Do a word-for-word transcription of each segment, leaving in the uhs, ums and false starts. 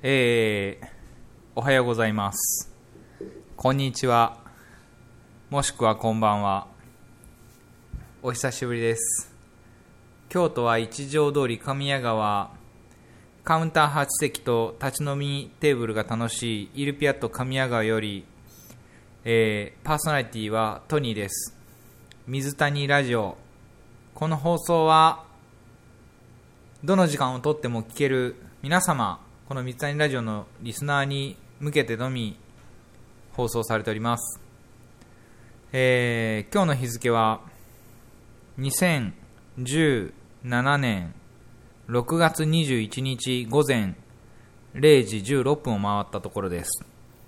えー、おはようございます。こんにちは。もしくはこんばんは。お久しぶりです。京都は一条通り神谷川、カウンターはち席と立ち飲みテーブルが楽しいイルピアット神谷川より、えー、パーソナリティはトニーです。水谷ラジオ。この放送はどの時間をとっても聞ける皆様、この水谷ラジオのリスナーに向けてのみ放送されております。えー、今日の日付はにせんじゅうななねんろくがつにじゅういちにち午前れいじじゅうろっぷんを回ったところです。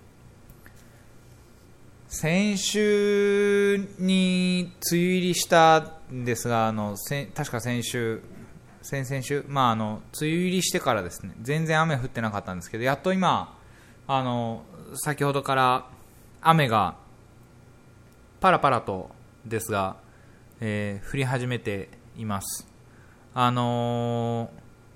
先週に梅雨入りしたんですが、あのせ確か先週先々週、まあ、あの梅雨入りしてからですね、全然雨降ってなかったんですけど、やっと今あの先ほどから雨がパラパラとですが、えー、降り始めています。あの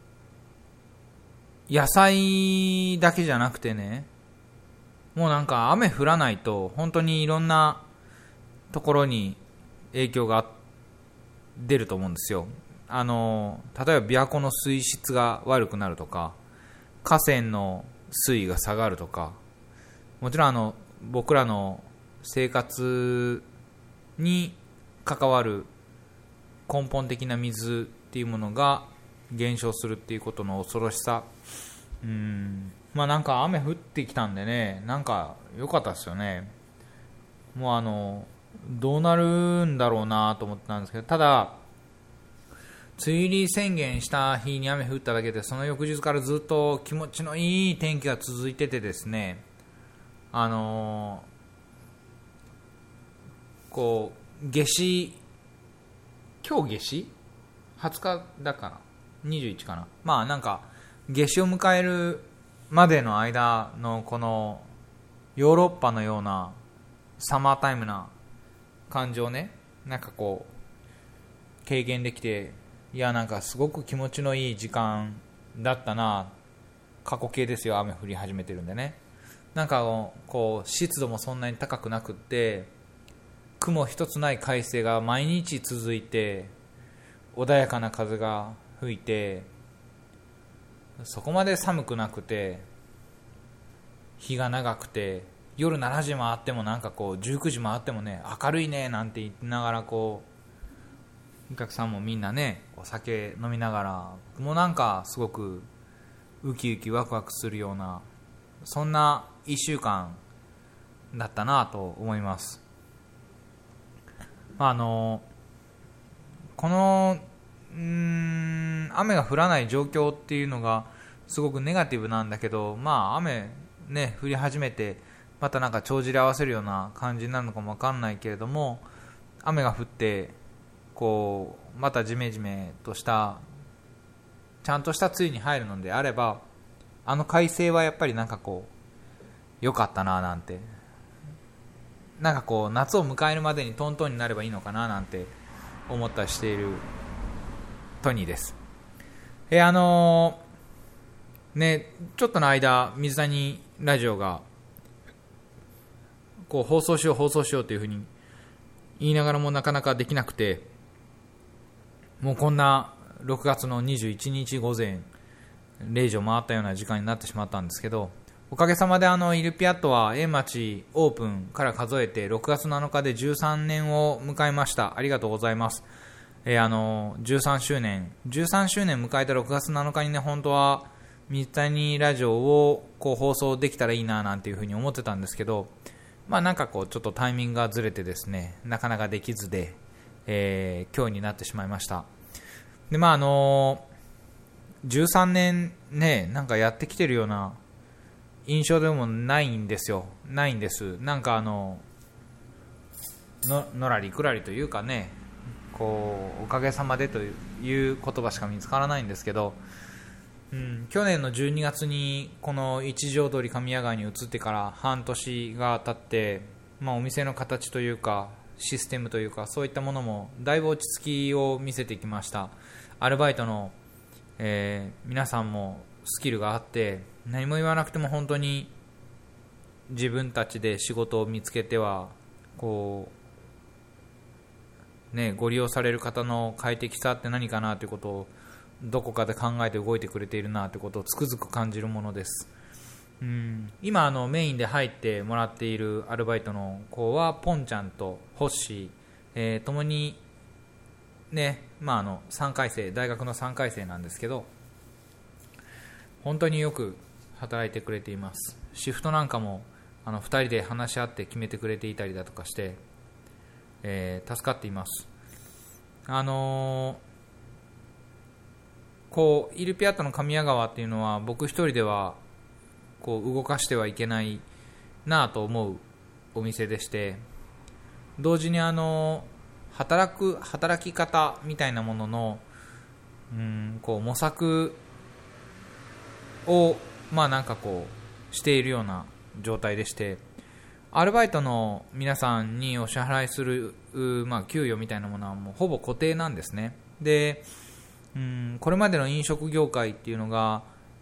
ー、野菜だけじゃなくてね、もうなんか雨降らないと本当にいろんなところに影響が出ると思うんですよ。あの例えば琵琶湖の水質が悪くなるとか、河川の水位が下がるとか、もちろんあの僕らの生活に関わる根本的な水っていうものが減少するっていうことの恐ろしさ、うーんまあなんか雨降ってきたんでね、なんか良かったですよね。もうあのどうなるんだろうなと思ってたんですけど、ただ梅雨入り宣言した日に雨降っただけで、その翌日からずっと気持ちのいい天気が続いててですね、あのー、こう夏至、今日夏至はつかだからにじゅういちかな、まあなんか夏至を迎えるまでの間のこのヨーロッパのようなサマータイムな感じをね、なんかこう経験できて、いやなんかすごく気持ちのいい時間だったな。過去形ですよ、雨降り始めてるんでね。なんかこう湿度もそんなに高くなくって、雲一つない快晴が毎日続いて、穏やかな風が吹いて、そこまで寒くなくて、日が長くて、夜しちじ回ってもなんかこうじゅうくじ回ってもね、明るいねなんて言いながら、こうお客さんもみんなね、お酒飲みながら、もうなんかすごくウキウキワクワクするような、そんないっしゅうかんだったなと思います。あのこのうーん雨が降らない状況っていうのがすごくネガティブなんだけど、まあ雨ね降り始めて、またなんか帳尻合わせるような感じになるのかもわかんないけれども、雨が降ってこうまたジメジメとしたちゃんとした梅雨に入るのであれば、あの快晴はやっぱりなんかこう良かったななんて、なんかこう夏を迎えるまでにトントンになればいいのかななんて思ったりしているトニーです。えあのー、ねちょっとの間水谷ラジオがこう放送しよう放送しようというふうに言いながらもなかなかできなくて、もうこんなろくがつのにじゅういちにち午前れいじを回ったような時間になってしまったんですけど、おかげさまであのイルピアットは縁町オープンから数えてろくがつなのかでじゅうさんねんを迎えました。ありがとうございます。えー、あのじゅうさんしゅうねんじゅうさんしゅうねん迎えたろくがつなのかにね、本当は水谷ラジオをこう放送できたらいいななんていうふうに思ってたんですけど、まあなんかこうちょっとタイミングがずれてですね、なかなかできずで、えー、今日になってしまいました。でまああのじゅうさんねんね、なんかやってきてるような印象でもないんですよ。ないんです。なんかあのののらりくらりというかね、こうおかげさまでという言葉しか見つからないんですけど、うん、去年のじゅうにがつにこの一条通り神谷川に移ってから半年が経って、まあ、お店の形というかシステムというかそういったものもだいぶ落ち着きを見せてきました。アルバイトの、えー、皆さんもスキルがあって、何も言わなくても本当に自分たちで仕事を見つけてはこう、ね、ご利用される方の快適さって何かなということをどこかで考えて動いてくれているなということをつくづく感じるものです。うん、今あのメインで入ってもらっているアルバイトの子はポンちゃんとホッシー、えー、共にね、まあ、あのさんかい生、大学のさんかい生なんですけど、本当によく働いてくれています。シフトなんかもあのふたりで話し合って決めてくれていたりだとかして、えー、助かっています。あのー、こうイルピアットの神谷川っていうのは僕一人ではこう動かしてはいけないなと思うお店でして、同時にあの働く働き方みたいなもののうんこう模索をまあなんかこうしているような状態でして、アルバイトの皆さんにお支払いする、まあ、給与みたいなものはもうほぼ固定なんですね。で、うんこれまでの飲食業界っていうのが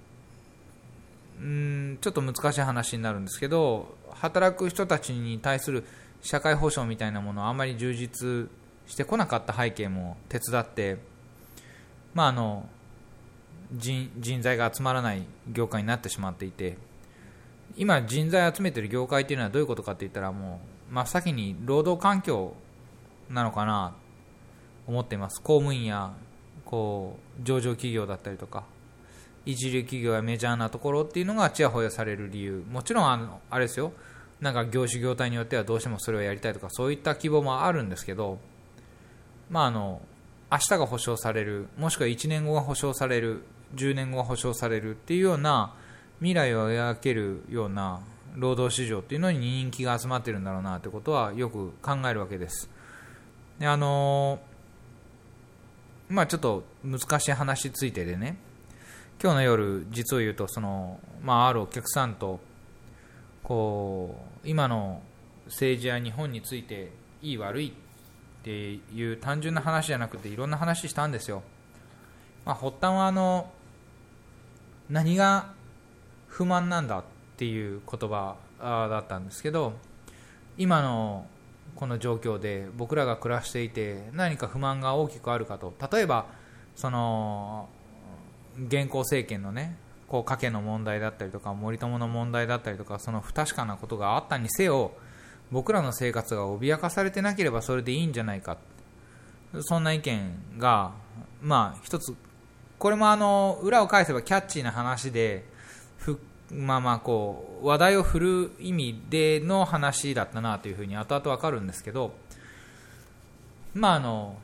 うんちょっと難しい話になるんですけど、働く人たちに対する社会保障みたいなものはあまり充実してこなかった背景も手伝って、まあ、あの 人, 人材が集まらない業界になってしまっていて、今人材を集めている業界というのはどういうことかといったら、もう真っ先に労働環境なのかなと思っています。公務員やこう上場企業だったりとか一流企業やメジャーなところっていうのがちやほやされる理由、もちろんあのあれですよ、なんか業種業態によってはどうしてもそれをやりたいとかそういった希望もあるんですけど、まああの明日が保証される、もしくはいちねんごが保証される、じゅうねんごが保証されるっていうような未来を描けるような労働市場っていうのに人気が集まってるんだろうなということはよく考えるわけです。であのまあちょっと難しい話ついてでね、今日の夜実を言うとその、まあ、あるお客さんとこう今の政治や日本についていい悪いっていう単純な話じゃなくていろんな話したんですよ。まあ、発端はあの何が不満なんだっていう言葉だったんですけど、今のこの状況で僕らが暮らしていて何か不満が大きくあるかと、例えばその現行政権のねこう家計の問題だったりとか森友の問題だったりとか、その不確かなことがあったにせよ僕らの生活が脅かされてなければそれでいいんじゃないか、そんな意見がまあ一つ、これもあの裏を返せばキャッチーな話でふまあまあこう話題を振る意味での話だったなというふうに後々わかるんですけど、まああの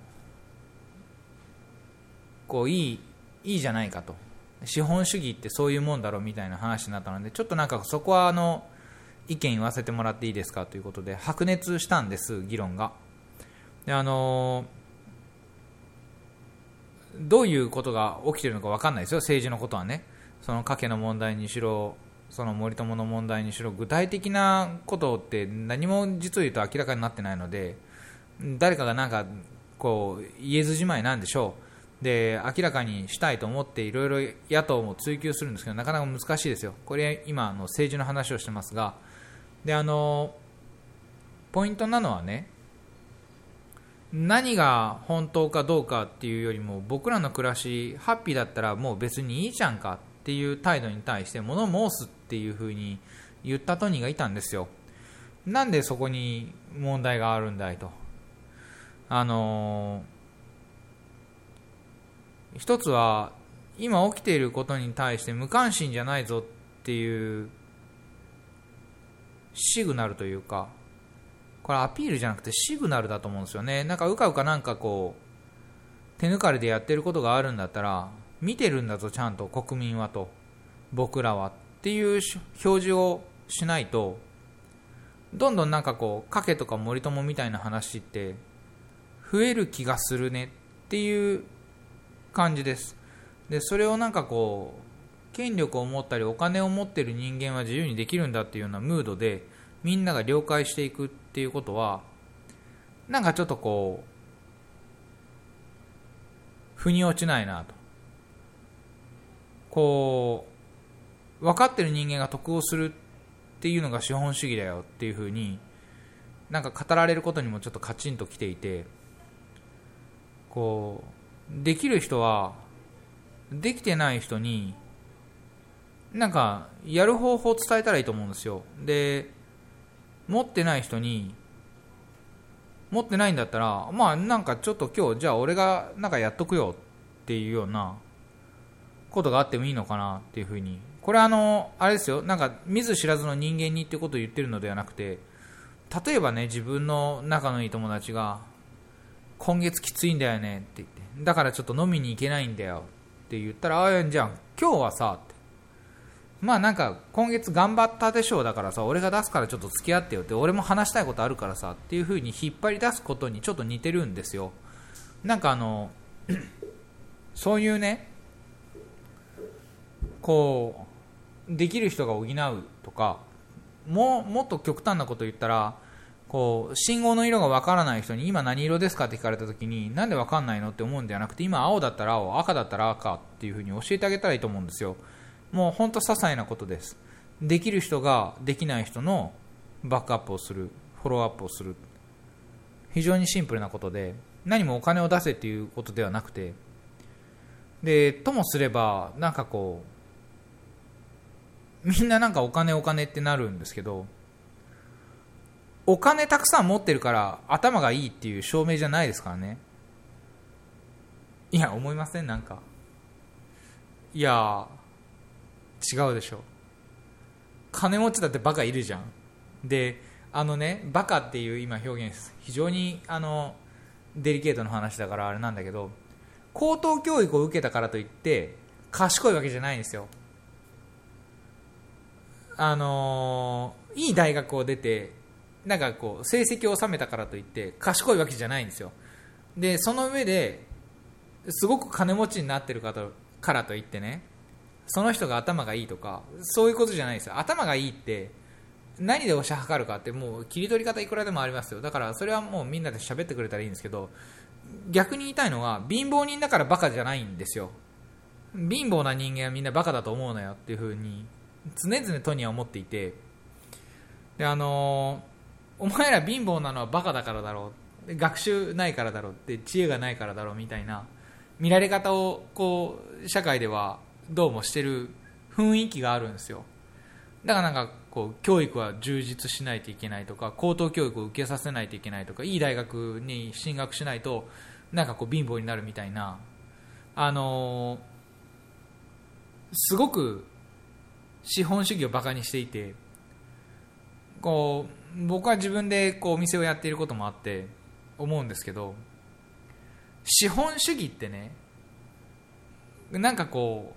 こういいいいじゃないかと、資本主義ってそういうもんだろうみたいな話になったので、ちょっとなんかそこはあの意見言わせてもらっていいですかということで白熱したんです、議論が。であのどういうことが起きているのか分かんないですよ、政治のことはね。その家計の問題にしろその森友の問題にしろ具体的なことって何も実を言うと明らかになってないので、誰かがなんかこう言えずじまいなんでしょう。で明らかにしたいと思っていろいろ野党も追及するんですけどなかなか難しいですよ。これ今の政治の話をしてますが、であのポイントなのはね、何が本当かどうかっていうよりも僕らの暮らしハッピーだったらもう別にいいじゃんかっていう態度に対して物申すっていう風に言ったトニーがいたんですよ。なんでそこに問題があるんだいと。あのー、一つは今起きていることに対して無関心じゃないぞっていうシグナルというか、これアピールじゃなくてシグナルだと思うんですよね。なんかうかうかなんかこう手抜かれでやってることがあるんだったら見てるんだぞちゃんと国民はと、僕らはっていう表示をしないと、どんどんなんかこう家計とか森友みたいな話って増える気がするねっていう感じです。でそれをなんかこう権力を持ったりお金を持ってる人間は自由にできるんだっていうようなムードでみんなが了解していくっていうことはなんかちょっとこう腑に落ちないなと。こ分かってる人間が得をするっていうのが資本主義だよっていう風になんか語られることにもちょっとカチンときていて、こうできる人はできてない人になんかやる方法を伝えたらいいと思うんですよ。で持ってない人に持ってないんだったら、まあなんかちょっと今日じゃあ俺がなんかやっとくよっていうようなことがあってもいいのかなっていうふうに、これあのあれですよ、なんか見ず知らずの人間にってことを言ってるのではなくて、例えばね、自分の仲のいい友達が今月きついんだよねって言って、だからちょっと飲みに行けないんだよって言ったら、ああじゃあ今日はさって、まあなんか今月頑張ったでしょう、だからさ俺が出すからちょっと付き合ってよって、俺も話したいことあるからさっていう風に引っ張り出すことにちょっと似てるんですよ。なんかあのそういうね、こうできる人が補うとか、ももっと極端なこと言ったら、こう信号の色が分からない人に今何色ですかって聞かれた時になんで分かんないのって思うんではなくて、今青だったら青、赤だったら赤っていう風に教えてあげたらいいと思うんですよ。もう本当些細なことです。できる人ができない人のバックアップをする、フォローアップをする、非常にシンプルなことで、何もお金を出せっていうことではなくて、でともすればなんかこうみんななんかお金お金ってなるんですけど、お金たくさん持ってるから頭がいいっていう証明じゃないですからね。いや思いません？なんかいや違うでしょ。金持ちだってバカいるじゃん。であのね、バカっていう今表現です、非常にあのデリケートな話だからあれなんだけど、高等教育を受けたからといって賢いわけじゃないんですよ。あのー、いい大学を出てなんかこう成績を収めたからといって賢いわけじゃないんですよ。でその上ですごく金持ちになってる方からといってね、その人が頭がいいとかそういうことじゃないですよ。頭がいいって何で推し量るかってもう切り取り方いくらでもありますよ。だからそれはもうみんなで喋ってくれたらいいんですけど、逆に言いたいのは貧乏人だからバカじゃないんですよ。貧乏な人間はみんなバカだと思うなよっていう風に常々トニーは思っていて、であのー、お前ら貧乏なのはバカだからだろう、学習ないからだろうって、知恵がないからだろうみたいな見られ方をこう社会ではどうもしてる雰囲気があるんですよ。だからなんかこう教育は充実しないといけないとか、高等教育を受けさせないといけないとか、いい大学に進学しないとなんかこう貧乏になるみたいな、あのー、すごく資本主義をバカにしていて、こう僕は自分でこうお店をやっていることもあって思うんですけど、資本主義ってね、なんかこ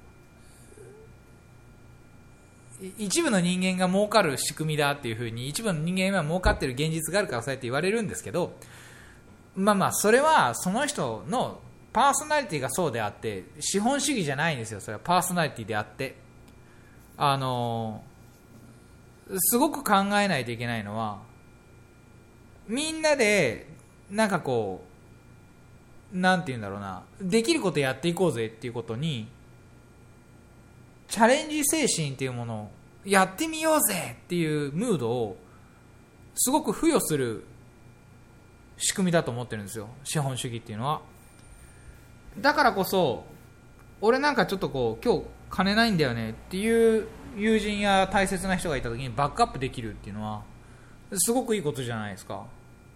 う一部の人間が儲かる仕組みだっていう風に、一部の人間は儲かってる現実があるからそうやって言われるんですけど、まあまあそれはその人のパーソナリティがそうであって資本主義じゃないんですよ。それはパーソナリティであって、あのすごく考えないといけないのは、みんなでなんかこうなんて言うんだろうな、できることやっていこうぜっていうことにチャレンジ精神っていうものをやってみようぜっていうムードをすごく付与する仕組みだと思ってるんですよ、資本主義っていうのは。だからこそ俺なんかちょっとこう今日金ないんだよねっていう友人や大切な人がいた時にバックアップできるっていうのはすごくいいことじゃないですか。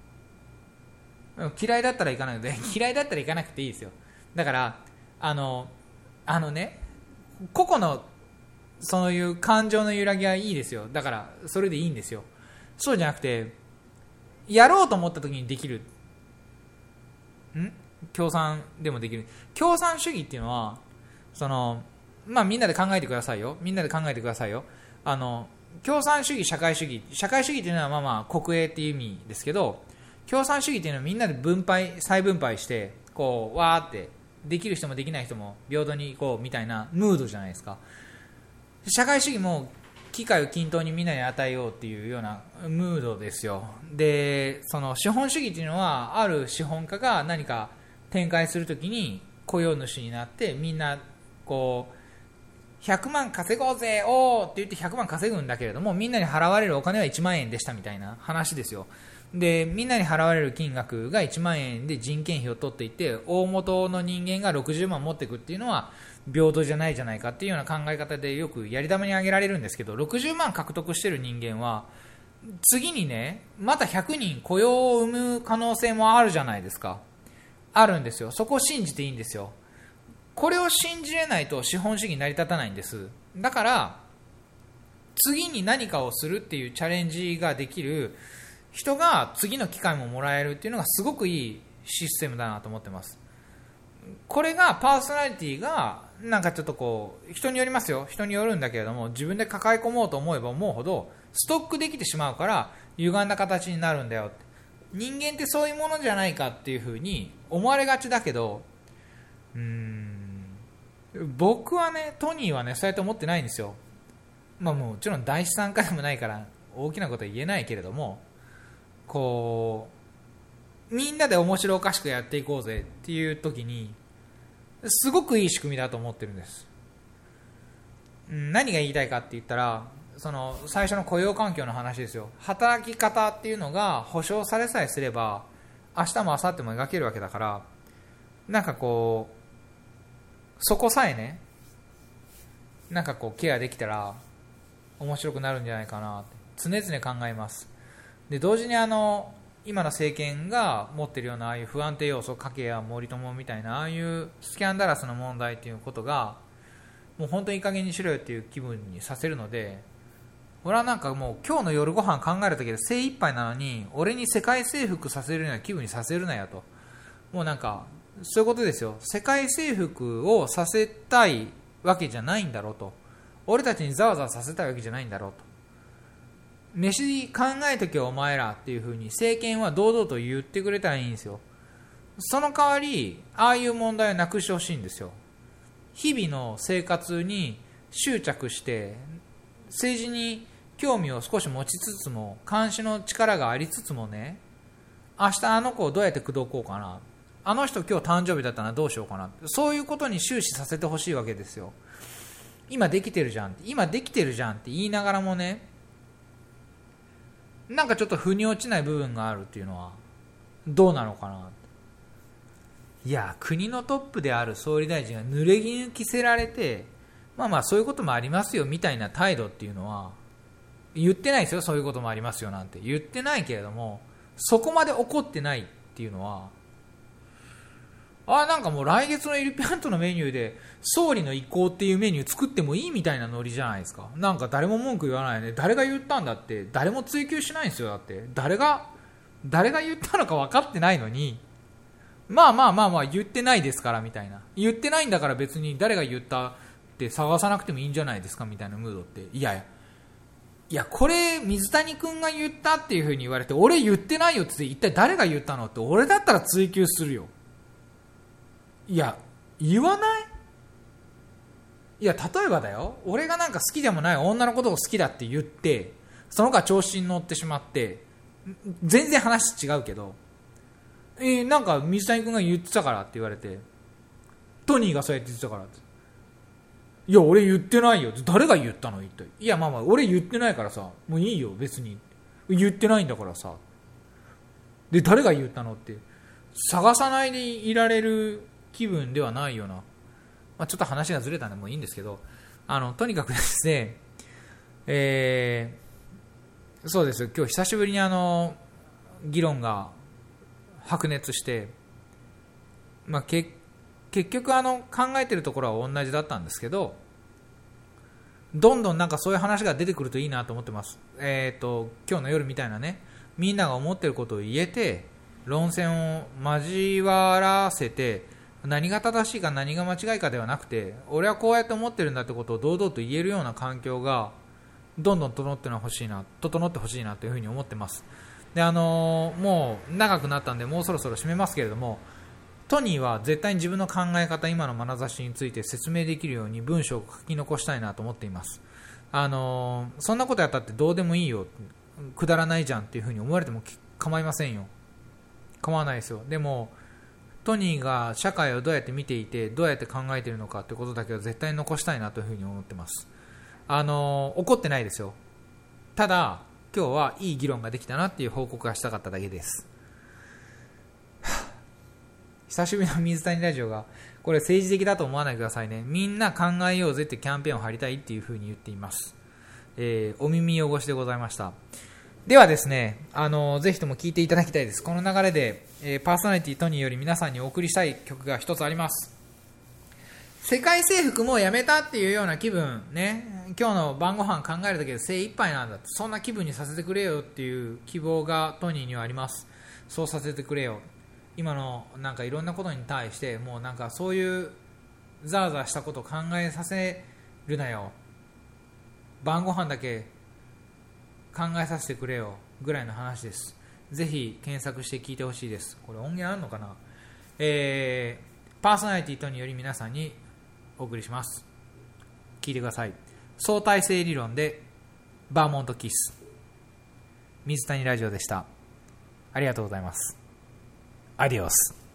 嫌いだったら行かないので嫌いだったら行かなくていいですよ。だからあのあのね、個々のそういう感情の揺らぎはいいですよ。だからそれでいいんですよ。そうじゃなくてやろうと思った時にできるん共産でもできる。共産主義っていうのはそのまあみんなで考えてくださいよ。みんなで考えてくださいよ。あの共産主義、社会主義、社会主義っていうのはまあまあ国営っていう意味ですけど、共産主義っていうのはみんなで分配、再分配してこうわーってできる人もできない人も平等にいこうみたいなムードじゃないですか。社会主義も機会を均等にみんなに与えようっていうようなムードですよ。で、その資本主義っていうのはある資本家が何か展開するときに雇用主になってみんなこひゃくまん稼ごうぜおーって言ってひゃくまん稼ぐんだけれども、みんなに払われるお金はいちまんえんでしたみたいな話ですよ。でみんなに払われる金額がいちまんえんで人件費を取っていて、大元の人間がろくじゅうまん持っていくっていうのは平等じゃないじゃないかっていうような考え方でよくやり玉に挙げられるんですけど、ろくじゅうまん獲得している人間は次にね、またひゃくにん雇用を生む可能性もあるじゃないですか。あるんですよ。そこを信じていいんですよ。これを信じれないと資本主義成り立たないんです。だから次に何かをするっていうチャレンジができる人が次の機会ももらえるっていうのがすごくいいシステムだなと思ってます。これがパーソナリティがなんかちょっとこう人によりますよ、人によるんだけれども、自分で抱え込もうと思えば思うほどストックできてしまうから歪んだ形になるんだよって。人間ってそういうものじゃないかっていうふうに思われがちだけど、うーん僕はね、トニーはねそうやって思ってないんですよ。まあもちろん第一産家でもないから大きなことは言えないけれども、こうみんなで面白おかしくやっていこうぜっていう時にすごくいい仕組みだと思ってるんです。何が言いたいかって言ったら、その最初の雇用環境の話ですよ。働き方っていうのが保障されさえすれば明日も明後日も描けるわけだから、なんかこうそこさえね、なんかこうケアできたら面白くなるんじゃないかなって常々考えます。で同時にあの今の政権が持っているようなああいう不安定要素、家計や森友みたいなああいうスキャンダラスの問題っていうことがもう本当にいい加減にしろよっていう気分にさせるので、俺はなんかもう今日の夜ご飯考えるだけで精一杯なのに俺に世界征服させるような気分にさせるなよと。もうなんかそういうことですよ。世界征服をさせたいわけじゃないんだろうと。俺たちにざわざわさせたいわけじゃないんだろうと。飯考えとけお前らっていう風に政権は堂々と言ってくれたらいいんですよ。その代わりああいう問題をなくしてほしいんですよ。日々の生活に執着して政治に興味を少し持ちつつも、監視の力がありつつもね、明日あの子をどうやって口説こうかな、あの人今日誕生日だったらどうしようかな、そういうことに終始させてほしいわけですよ。今できてるじゃん今できてるじゃんって言いながらもね、なんかちょっと腑に落ちない部分があるっていうのはどうなのかな。いや国のトップである総理大臣が濡れ衣着せられて、まあまあそういうこともありますよみたいな態度っていうのは言ってないですよ。そういうこともありますよなんて言ってないけれども、そこまで怒ってないっていうのは、あなんかもう来月のエルピャントのメニューで総理の意向っていうメニュー作ってもいいみたいなノリじゃないですか。なんか誰も文句言わないね。誰が言ったんだって誰も追及しないんですよ。だって誰が誰が言ったのか分かってないのに、まあまあまあまあ言ってないですからみたいな、言ってないんだから別に誰が言ったって探さなくてもいいんじゃないですかみたいなムードって、いやいやいやこれ水谷君が言ったっていう風に言われて俺言ってないよって一体誰が言ったのって俺だったら追及するよ。いや言わない。いや例えばだよ、俺がなんか好きでもない女のことを好きだって言ってその子が調子に乗ってしまって全然話違うけど、えー、なんか水谷君が言ってたからって言われて、トニーがそうやって言ってたからって、いや俺言ってないよ。誰が言ったの一体。いやまあまあ俺言ってないからさ、もういいよ別に言ってないんだからさ。で誰が言ったのって探さないでいられる気分ではないよな。まあ、ちょっと話がずれたんでもういいんですけど、あのとにかくですね、えー、そうですよ、今日久しぶりにあの議論が白熱して、まあ、け結局あの考えてるところは同じだったんですけど、どんどんなんかそういう話が出てくるといいなと思ってます。えーと今日の夜みたいなね、みんなが思ってることを言えて論戦を交わらせて、何が正しいか何が間違いかではなくて、俺はこうやって思ってるんだってことを堂々と言えるような環境がどんどん整ってほしいな整ってほしいなというふうに思ってます。であのー、もう長くなったんでもうそろそろ締めますけれども、トニーは絶対に自分の考え方、今の眼差しについて説明できるように文章を書き残したいなと思っています。あのー、そんなことやったってどうでもいいよ、くだらないじゃんっていうふうに思われても構いませんよ。構わないですよ。でもトニーが社会をどうやって見ていてどうやって考えているのかということだけは絶対に残したいなというふうに思ってます。あの怒ってないですよ。ただ今日はいい議論ができたなっていう報告がしたかっただけです。久しぶりの水谷ラジオがこれ政治的だと思わないでくださいね。みんな考えようぜってキャンペーンを張りたいっていうふうに言っています。えー、お耳汚しでございました。ではですね、あのぜひとも聴いていただきたいです。この流れで、えー、パーソナリティトニーより皆さんにお送りしたい曲が一つあります。世界征服もうやめたっていうような気分ね、今日の晩ご飯考えるだけで精一杯なんだって、そんな気分にさせてくれよっていう希望がトニーにはあります。そうさせてくれよ。今のなんかいろんなことに対してもうなんかそういうザーザーしたことを考えさせるなよ、晩ご飯だけ考えさせてくれよぐらいの話です。ぜひ検索して聞いてほしいです。これ音源あるのかな。えー、パーソナリティトニーより皆さんにお送りします。聞いてください。相対性理論でバーモントキス。水谷ラジオでした。ありがとうございます。アディオス。